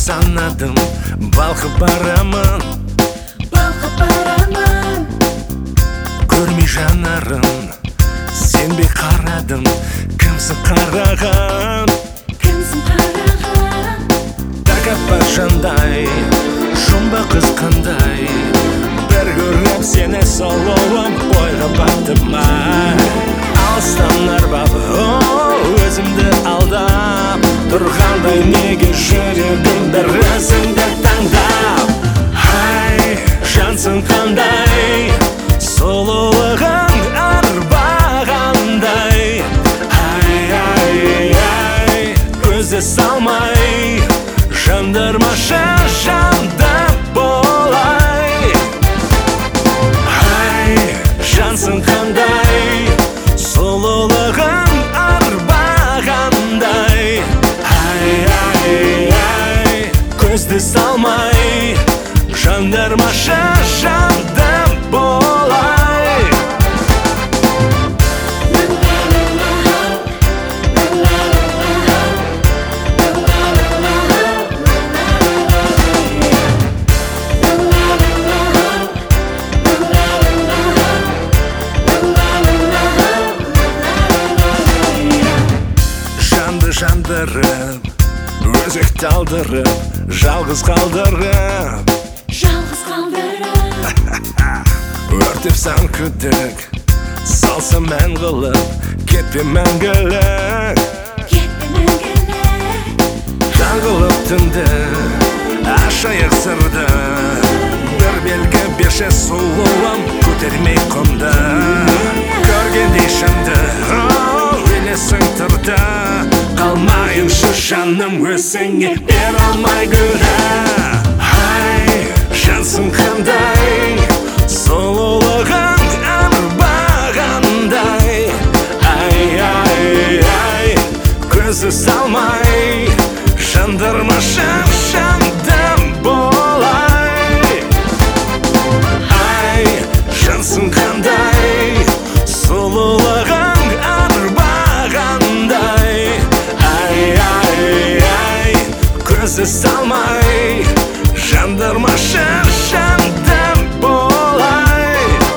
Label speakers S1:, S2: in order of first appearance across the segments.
S1: санадым, балқып барамын, көрмей жанарын. Сенбей қарадым, кімсің қараған? Тәкаппар жандай, жұмбақ қыз қандай, бір көріп сені сұлуым ойға баттым ай. Алыстан арбап, өзімді алдап тұрғандай, неге жүрегім бір өзіңді таңдап? Ай, жансың қандай, сұлулығың арбағандай. Ай, көзде салмай, жандырмашы жанды болай. Ай, жансың қандай, сұлулығың арбағандай. Ай, көзді салмай, жандырмашы жанды болай. Жандырып, өзекті алдырып, жалғыз қалдырып, өртеп сан күдік, салса мән қылып, кетпе мәңгілік. Таңғылып түнді, ашайық сырды, бір белгі берші сұлуым, көтермей құмды. Көргендей шынды, елесің тұрды, қалмайыншы жаным өзіңе бер алмай гүлді. Ай, жансың қандай, сұлулығың арбағандай. Ай, көзі салмай, жандырмашы жандым болай. Ай, жансың қандай, сұлулығың арбағандай. Ай, көзі салмай, жандырмашы жандым болай.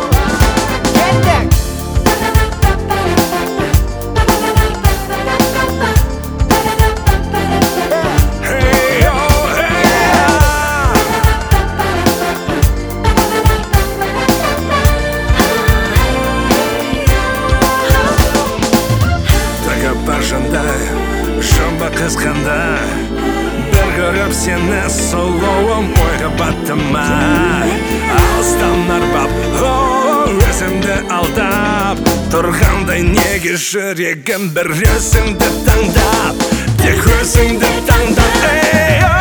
S1: Тәкаппар жандай, жұмбақ қыз қандай, бір көріп сені сұлуым ойға баттым ай. Алыстан арбап, өзімді алдап тұрғандай, неге жүрегім бір өзіңді таңдап, тек өзіңді таңдап.